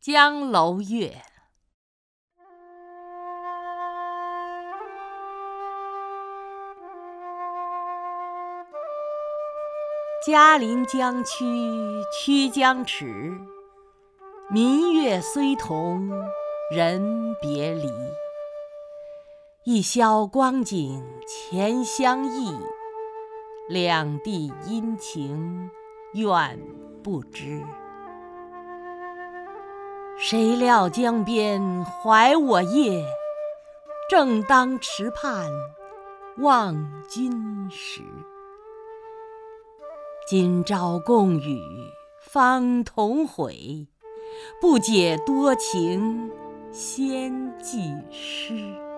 江楼月。嘉陵江曲曲江池，明月虽同人别离。一宵光景前相忆，两地阴晴远不知。谁料江边怀我夜，正当池畔望君时。今朝共语方同悔，不解多情先寄诗。